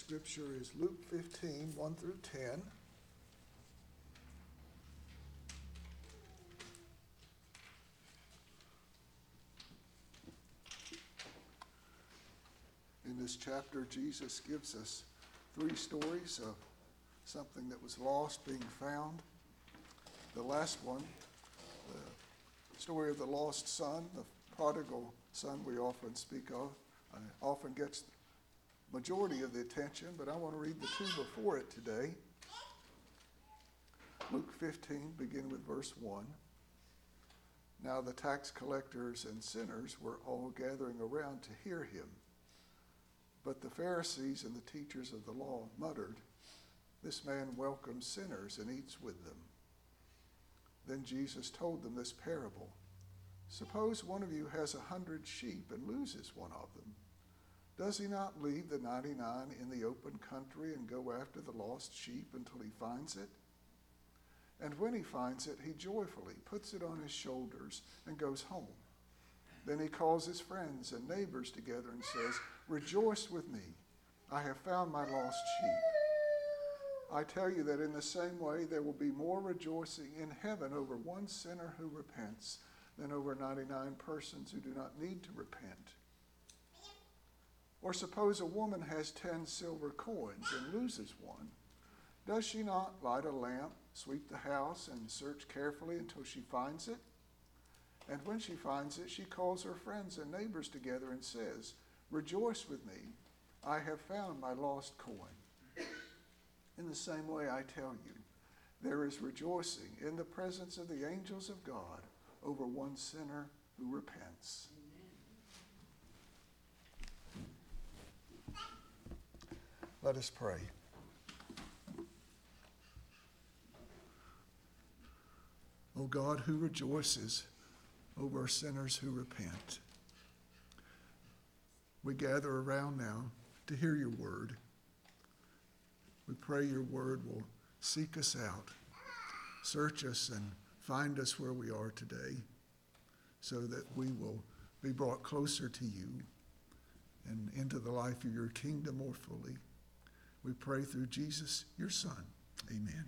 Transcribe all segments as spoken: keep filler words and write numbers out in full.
scripture is Luke fifteen, one through ten. In this chapter, Jesus gives us three stories of something that was lost being found. The last one, the story of the lost son, the prodigal son we often speak of, uh, often gets the majority of the attention, but I want to read the two before it today. Luke fifteen, begin with verse one. Now the tax collectors and sinners were all gathering around to hear him. But the Pharisees and the teachers of the law muttered, "This man welcomes sinners and eats with them." Then Jesus told them this parable. Suppose one of you has a hundred sheep and loses one of them. Does he not leave the ninety-nine in the open country and go after the lost sheep until he finds it? And when he finds it, he joyfully puts it on his shoulders and goes home. Then he calls his friends and neighbors together and says, "Rejoice with me, I have found my lost sheep." I tell you that in the same way there will be more rejoicing in heaven over one sinner who repents than over ninety-nine persons who do not need to repent. Or suppose a woman has ten silver coins and loses one. Does she not light a lamp, sweep the house, and search carefully until she finds it? And when she finds it, she calls her friends and neighbors together and says, "Rejoice with me, I have found my lost coin." In the same way, I tell you, there is rejoicing in the presence of the angels of God over one sinner who repents. Amen. Let us pray. O God, who rejoices over sinners who repent, we gather around now to hear your word. We pray your word will seek us out, search us, and find us where we are today, so that we will be brought closer to you and into the life of your kingdom more fully. We pray through Jesus, your Son. Amen.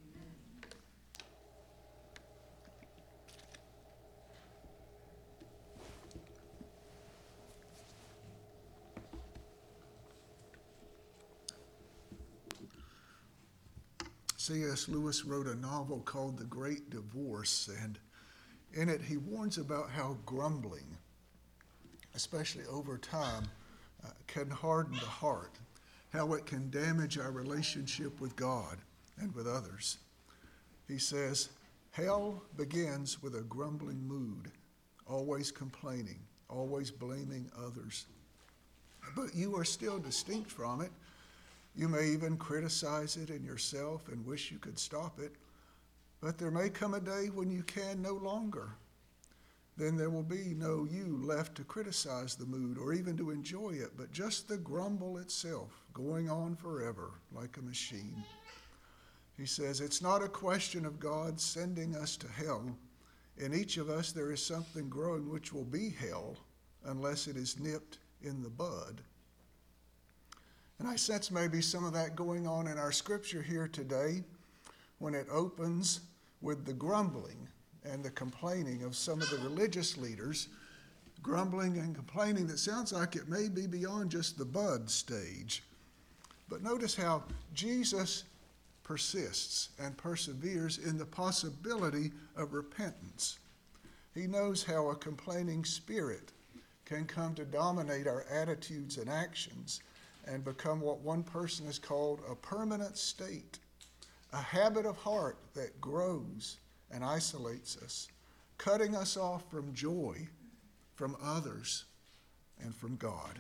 C S Lewis wrote a novel called The Great Divorce, and in it he warns about how grumbling, especially over time, uh, can harden the heart, how it can damage our relationship with God and with others. He says, hell begins with a grumbling mood, always complaining, always blaming others. But you are still distinct from it. You may even criticize it in yourself and wish you could stop it, but there may come a day when you can no longer. Then there will be no you left to criticize the mood or even to enjoy it, but just the grumble itself going on forever like a machine. He says it's not a question of God sending us to hell. In each of us there is something growing which will be hell unless it is nipped in the bud. And I sense maybe some of that going on in our scripture here today when it opens with the grumbling and the complaining of some of the religious leaders, grumbling and complaining that sounds like it may be beyond just the bud stage. But notice how Jesus persists and perseveres in the possibility of repentance. He knows how a complaining spirit can come to dominate our attitudes and actions and become what one person has called a permanent state, a habit of heart that grows and isolates us, cutting us off from joy, from others, and from God.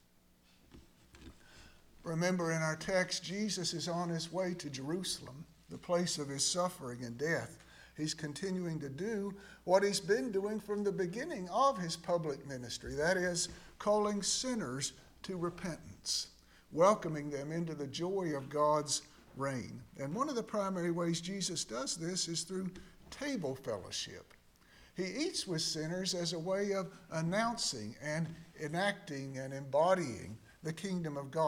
Remember, in our text, Jesus is on his way to Jerusalem, the place of his suffering and death. He's continuing to do what he's been doing from the beginning of his public ministry, that is, calling sinners to repentance, welcoming them into the joy of God's reign. And one of the primary ways Jesus does this is through table fellowship. He eats with sinners as a way of announcing and enacting and embodying the kingdom of God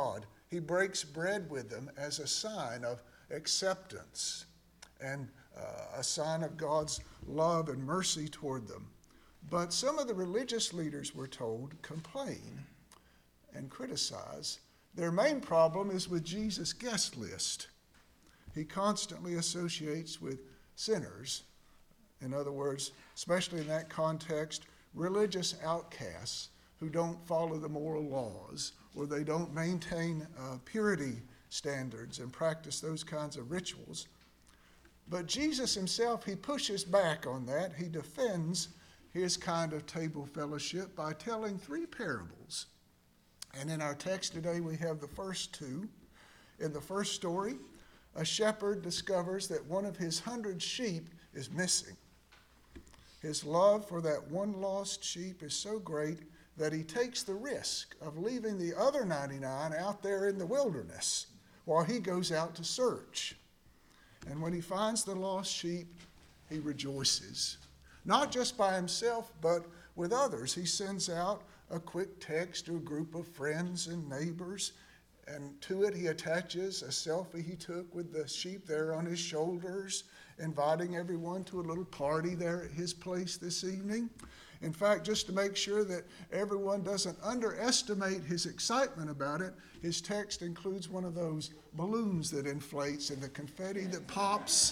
he breaks bread with them as a sign of acceptance and uh, a sign of God's love and mercy toward them. But some of the religious leaders, we're told, complain and criticize. Their main problem is with Jesus' guest list. He constantly associates with sinners. In other words, especially in that context, religious outcasts who don't follow the moral laws, or they don't maintain uh, purity standards and practice those kinds of rituals. But Jesus himself, he pushes back on that. He defends his kind of table fellowship by telling three parables. And in our text today, we have the first two. In the first story, a shepherd discovers that one of his hundred sheep is missing. His love for that one lost sheep is so great that he takes the risk of leaving the other ninety-nine out there in the wilderness while he goes out to search. And when he finds the lost sheep, he rejoices. Not just by himself, but with others. He sends out a quick text to a group of friends and neighbors, and to it he attaches a selfie he took with the sheep there on his shoulders, inviting everyone to a little party there at his place this evening. In fact, just to make sure that everyone doesn't underestimate his excitement about it, his text includes one of those balloons that inflates and the confetti that pops.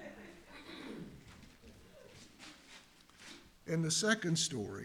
In the second story,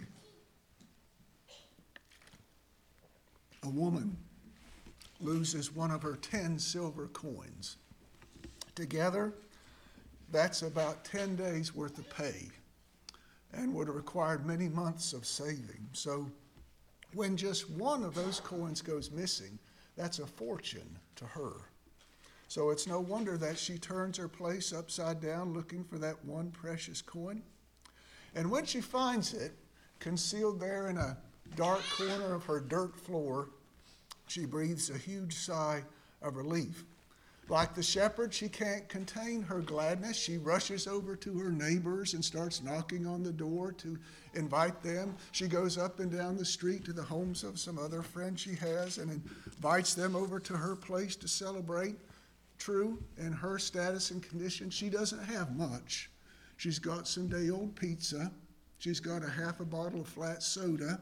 a woman loses one of her ten silver coins. Together, that's about ten days worth of pay and would have required many months of saving. So when just one of those coins goes missing, that's a fortune to her. So it's no wonder that she turns her place upside down looking for that one precious coin. And when she finds it, concealed there in a dark corner of her dirt floor, she breathes a huge sigh of relief. Like the shepherd, she can't contain her gladness. She rushes over to her neighbors and starts knocking on the door to invite them. She goes up and down the street to the homes of some other friends she has and invites them over to her place to celebrate. True, in her status and condition, she doesn't have much. She's got some day-old pizza. She's got a half a bottle of flat soda.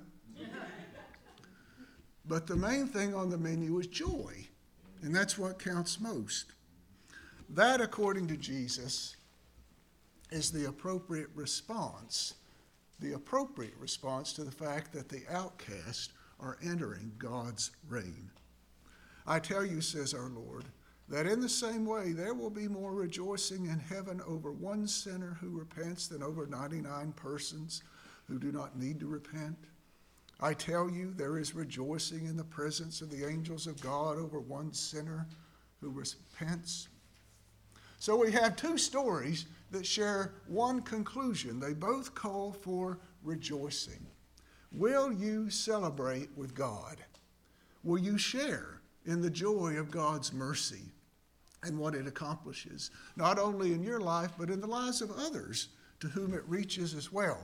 But the main thing on the menu is joy. And that's what counts most. That, according to Jesus, is the appropriate response, the appropriate response to the fact that the outcast are entering God's reign. I tell you, says our Lord, that in the same way there will be more rejoicing in heaven over one sinner who repents than over ninety-nine persons who do not need to repent. I tell you, there is rejoicing in the presence of the angels of God over one sinner who repents. So we have two stories that share one conclusion. They both call for rejoicing. Will you celebrate with God? Will you share in the joy of God's mercy and what it accomplishes, not only in your life, but in the lives of others to whom it reaches as well?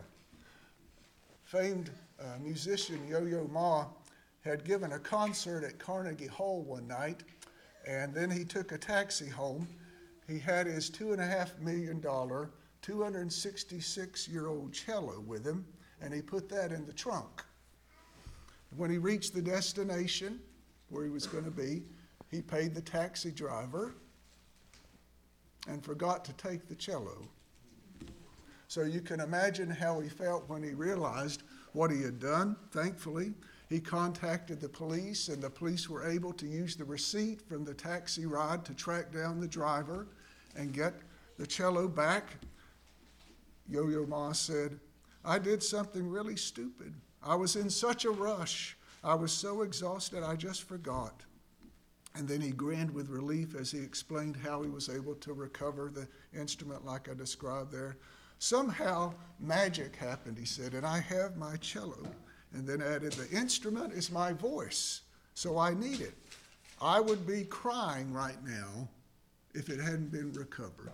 Famed uh, musician Yo-Yo Ma had given a concert at Carnegie Hall one night, and then he took a taxi home. He had his two and a half million dollar, two hundred sixty-six year old cello with him, and he put that in the trunk. When he reached the destination where he was going to be, he paid the taxi driver and forgot to take the cello. So you can imagine how he felt when he realized what he had done. Thankfully, he contacted the police, and the police were able to use the receipt from the taxi ride to track down the driver and get the cello back. Yo-Yo Ma said, "I did something really stupid. I was in such a rush. I was so exhausted, I just forgot." And then he grinned with relief as he explained how he was able to recover the instrument like I described there. "Somehow magic happened," he said, "and I have my cello." And then added, "The instrument is my voice, so I need it. I would be crying right now if it hadn't been recovered."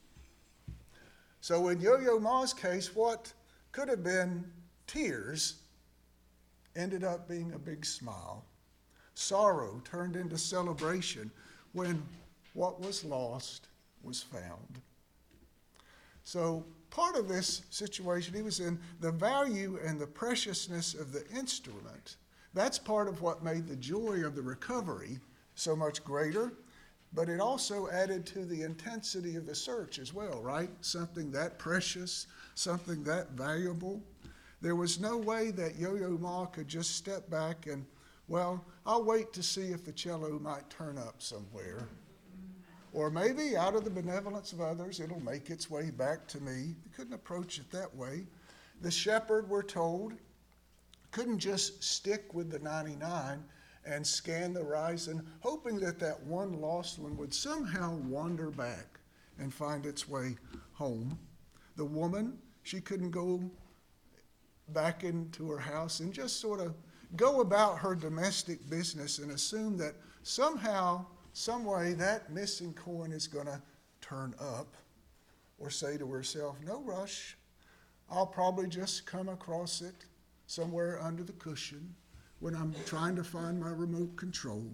So in Yo-Yo Ma's case, what could have been tears ended up being a big smile. sorrow turned into celebration when what was lost was found. So part of this situation, he was in the value and the preciousness of the instrument. That's part of what made the joy of the recovery so much greater, but it also added to the intensity of the search as well, right? Something that precious, something that valuable. There was no way that Yo-Yo Ma could just step back and, well, I'll wait to see if the cello might turn up somewhere. Or maybe out of the benevolence of others, it'll make its way back to me. You couldn't approach it that way. The shepherd, we're told, couldn't just stick with the ninety-nine and scan the horizon, hoping that that one lost one would somehow wander back and find its way home. The woman, she couldn't go back into her house and just sort of go about her domestic business and assume that somehow, some way, that missing coin is going to turn up, or say to herself, no rush, I'll probably just come across it somewhere under the cushion when I'm trying to find my remote control.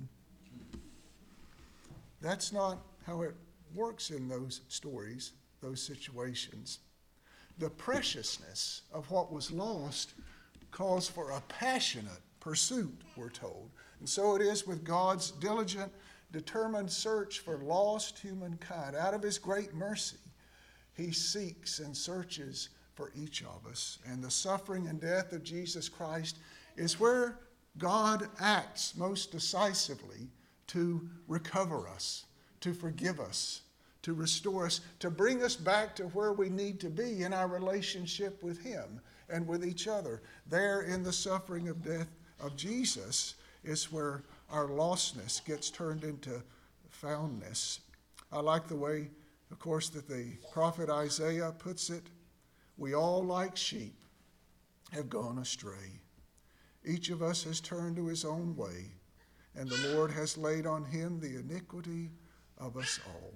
That's not how it works in those stories, those situations. The preciousness of what was lost calls for a passionate pursuit, we're told. And so it is with God's diligent, determined search for lost humankind. Out of his great mercy, he seeks and searches for each of us. And the suffering and death of Jesus Christ is where God acts most decisively to recover us, to forgive us, to restore us, to bring us back to where we need to be in our relationship with him and with each other. There in the suffering of death of Jesus is where our lostness gets turned into foundness. I like the way, of course, that the prophet Isaiah puts it. We all, like sheep, have gone astray. Each of us has turned to his own way, and the Lord has laid on him the iniquity of us all.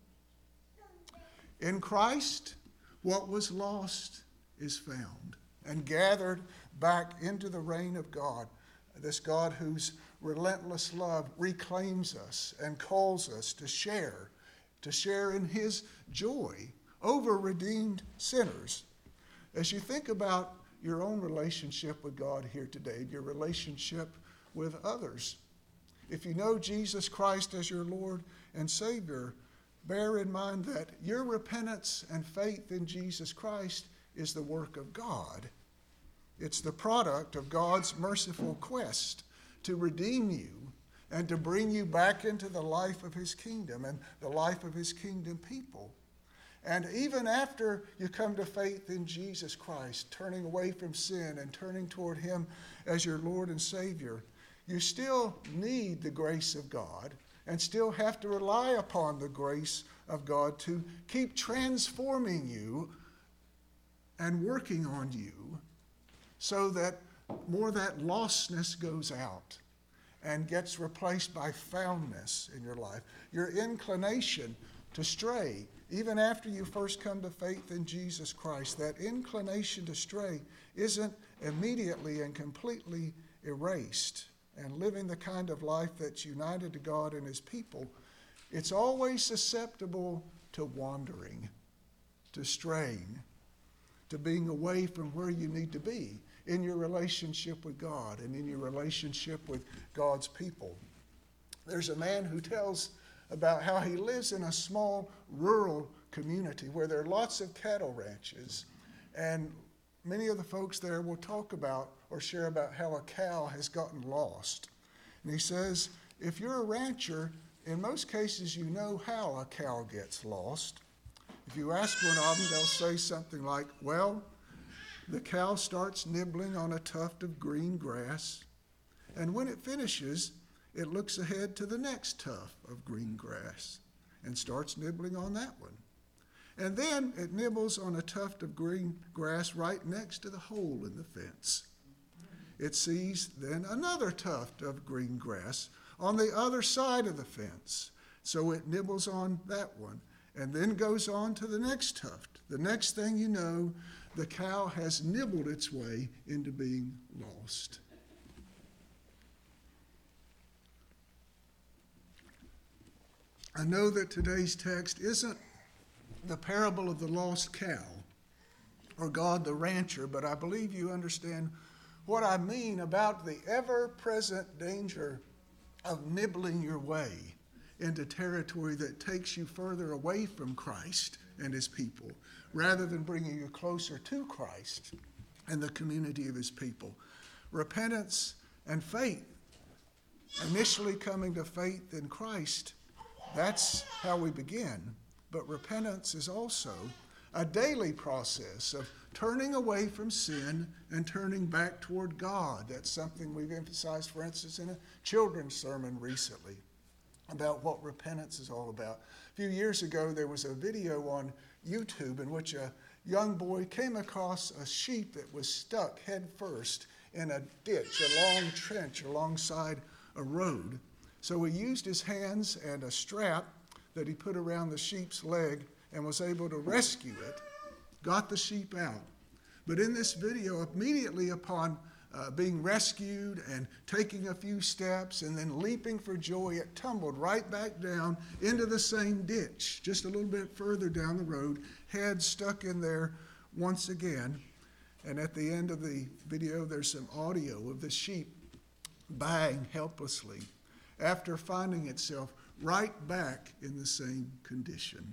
In Christ, what was lost is found and gathered back into the reign of God, this God whose relentless love reclaims us and calls us to share, to share in his joy over redeemed sinners. As you think about your own relationship with God here today, your relationship with others, if you know Jesus Christ as your Lord and Savior, bear in mind that your repentance and faith in Jesus Christ is the work of God. It's the product of God's merciful quest to redeem you and to bring you back into the life of his kingdom and the life of his kingdom people. And even after you come to faith in Jesus Christ, turning away from sin and turning toward him as your Lord and Savior, you still need the grace of God and still have to rely upon the grace of God to keep transforming you and working on you so that more of that lostness goes out and gets replaced by foundness in your life. Your inclination to stray, even after you first come to faith in Jesus Christ, that inclination to stray isn't immediately and completely erased. And living the kind of life that's united to God and his people, it's always susceptible to wandering, to straying, to being away from where you need to be in your relationship with God and in your relationship with God's people. There's a man who tells about how he lives in a small rural community where there are lots of cattle ranches, and many of the folks there will talk about or share about how a cow has gotten lost. And he says, if you're a rancher, in most cases you know how a cow gets lost. If you ask one of them, they'll say something like, well, the cow starts nibbling on a tuft of green grass, and when it finishes, it looks ahead to the next tuft of green grass and starts nibbling on that one. And then it nibbles on a tuft of green grass right next to the hole in the fence. It sees then another tuft of green grass on the other side of the fence. So it nibbles on that one and then goes on to the next tuft. The next thing you know, the cow has nibbled its way into being lost. I know that today's text isn't the parable of the lost cow or God the rancher, but I believe you understand what I mean about the ever-present danger of nibbling your way into territory that takes you further away from Christ and his people, rather than bringing you closer to Christ and the community of his people. Repentance and faith, initially coming to faith in Christ, that's how we begin. But repentance is also a daily process of turning away from sin and turning back toward God. That's something we've emphasized, for instance, in a children's sermon recently about what repentance is all about. A few years ago, there was a video on YouTube in which a young boy came across a sheep that was stuck head first in a ditch, a long trench alongside a road. So he used his hands and a strap that he put around the sheep's leg and was able to rescue it, got the sheep out. But in this video, immediately upon uh, being rescued and taking a few steps and then leaping for joy, it tumbled right back down into the same ditch, just a little bit further down the road, head stuck in there once again. And at the end of the video, there's some audio of the sheep baying helplessly after finding itself right back in the same condition.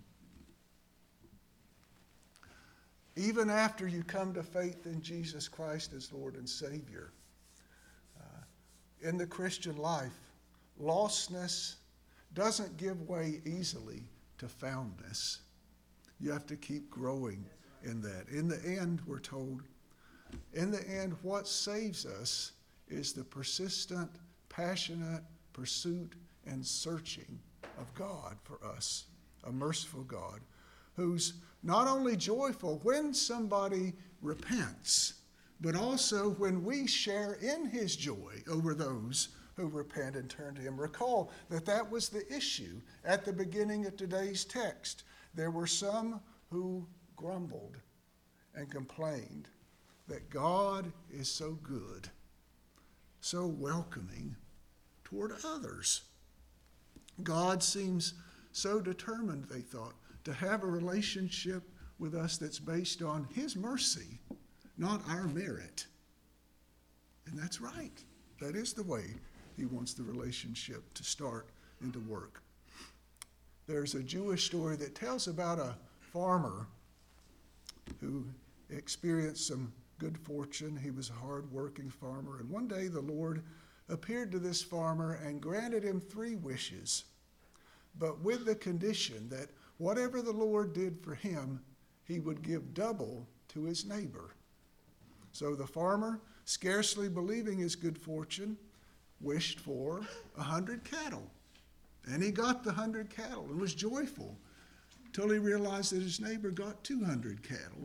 Even after you come to faith in Jesus Christ as Lord and Savior, uh, in the Christian life, lostness doesn't give way easily to foundness. You have to keep growing in that. In the end, we're told, in the end, what saves us is the persistent, passionate pursuit and searching of God for us, a merciful God who's not only joyful when somebody repents, but also when we share in his joy over those who repent and turn to him. Recall that that was the issue at the beginning of today's text. There were some who grumbled and complained that God is so good, so welcoming toward others. God seems so determined, they thought, to have a relationship with us that's based on his mercy, not our merit. And that's right. That is the way he wants the relationship to start and to work. There's a Jewish story that tells about a farmer who experienced some good fortune. He was a hard-working farmer. And one day the Lord appeared to this farmer and granted him three wishes, but with the condition that whatever the Lord did for him, he would give double to his neighbor. So the farmer, scarcely believing his good fortune, wished for a hundred cattle. And he got the hundred cattle and was joyful till he realized that his neighbor got two hundred cattle.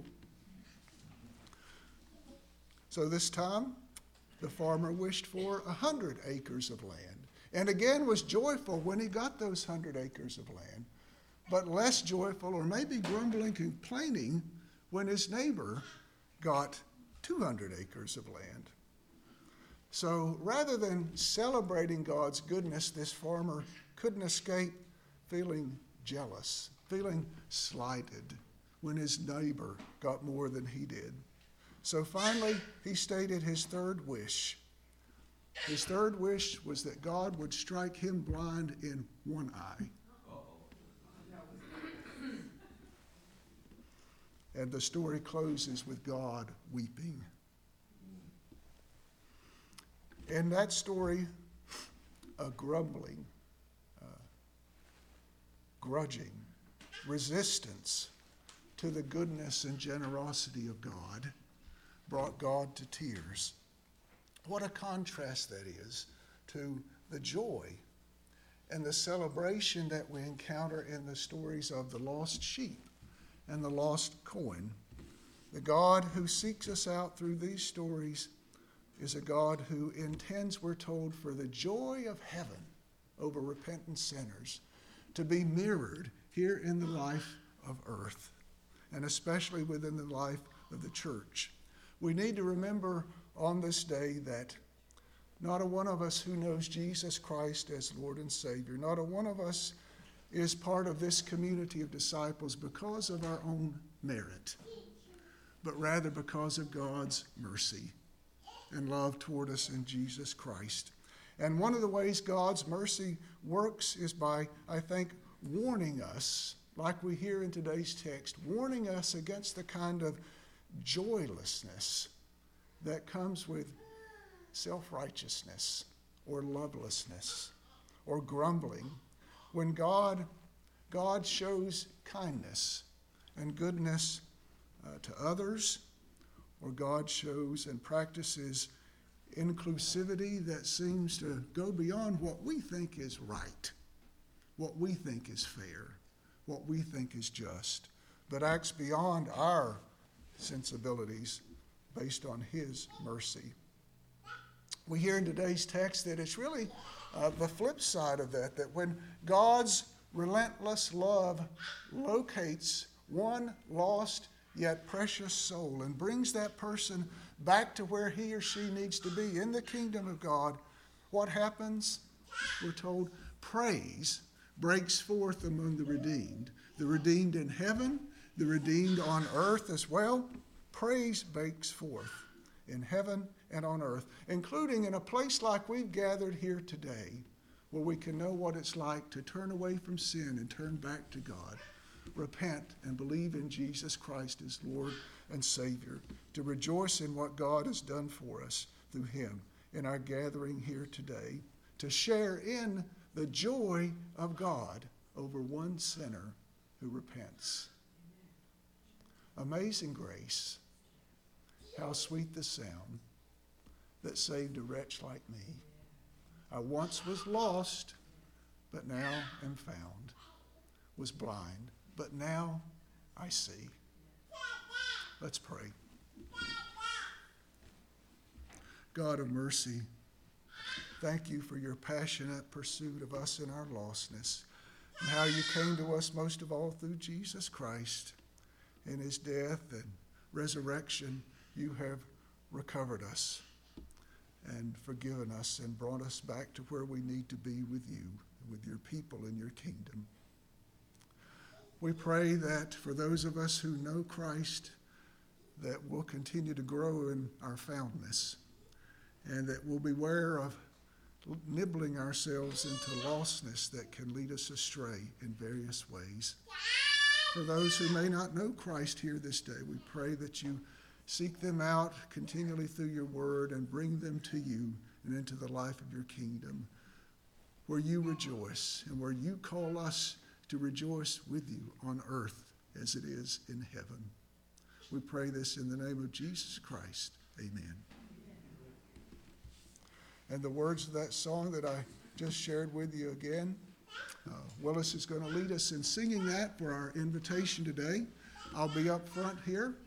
So this time, the farmer wished for a hundred acres of land, and again was joyful when he got those hundred acres of land, but less joyful, or maybe grumbling, complaining, when his neighbor got two hundred acres of land. So rather than celebrating God's goodness, this farmer couldn't escape feeling jealous, feeling slighted when his neighbor got more than he did. So finally, he stated his third wish. His third wish was that God would strike him blind in one eye. And the story closes with God weeping. In that story, a grumbling, uh, grudging, resistance to the goodness and generosity of God brought God to tears. What a contrast that is to the joy and the celebration that we encounter in the stories of the lost sheep and the lost coin. The God who seeks us out through these stories is a God who intends, we're told, for the joy of heaven over repentant sinners to be mirrored here in the life of earth, and especially within the life of the church. We need to remember on this day that not a one of us who knows Jesus Christ as Lord and Savior, not a one of us is part of this community of disciples because of our own merit, but rather because of God's mercy and love toward us in Jesus Christ. And one of the ways God's mercy works is by, I think, warning us, like we hear in today's text, warning us against the kind of joylessness that comes with self-righteousness or lovelessness or grumbling. When God, God shows kindness and goodness uh, to others, or God shows and practices inclusivity that seems to go beyond what we think is right, what we think is fair, what we think is just, but acts beyond our sensibilities based on his mercy. We hear in today's text that it's really uh, the flip side of that, that when God's relentless love locates one lost yet precious soul and brings that person back to where he or she needs to be in the kingdom of God, what happens? We're told praise breaks forth among the redeemed. The redeemed in heaven, the redeemed on earth as well. Praise breaks forth in heaven and on earth, including in a place like we've gathered here today, where we can know what it's like to turn away from sin and turn back to God, repent and believe in Jesus Christ as Lord and Savior, to rejoice in what God has done for us through him in our gathering here today, to share in the joy of God over one sinner who repents. Amazing grace, how sweet the sound that saved a wretch like me. I once was lost, but now am found, was blind, but now I see. Let's pray. God of mercy, thank you for your passionate pursuit of us in our lostness, and how you came to us most of all through Jesus Christ. In his death and resurrection, you have recovered us and forgiven us and brought us back to where we need to be with you, with your people in your kingdom. We pray that for those of us who know Christ, that we'll continue to grow in our foundness, and that we'll beware of nibbling ourselves into lostness that can lead us astray in various ways. For those who may not know Christ here this day, we pray that you seek them out continually through your word and bring them to you and into the life of your kingdom, where you rejoice and where you call us to rejoice with you on earth as it is in heaven. We pray this in the name of Jesus Christ. Amen. And the words of that song that I just shared with you again, uh, Willis is going to lead us in singing that for our invitation today. I'll be up front here.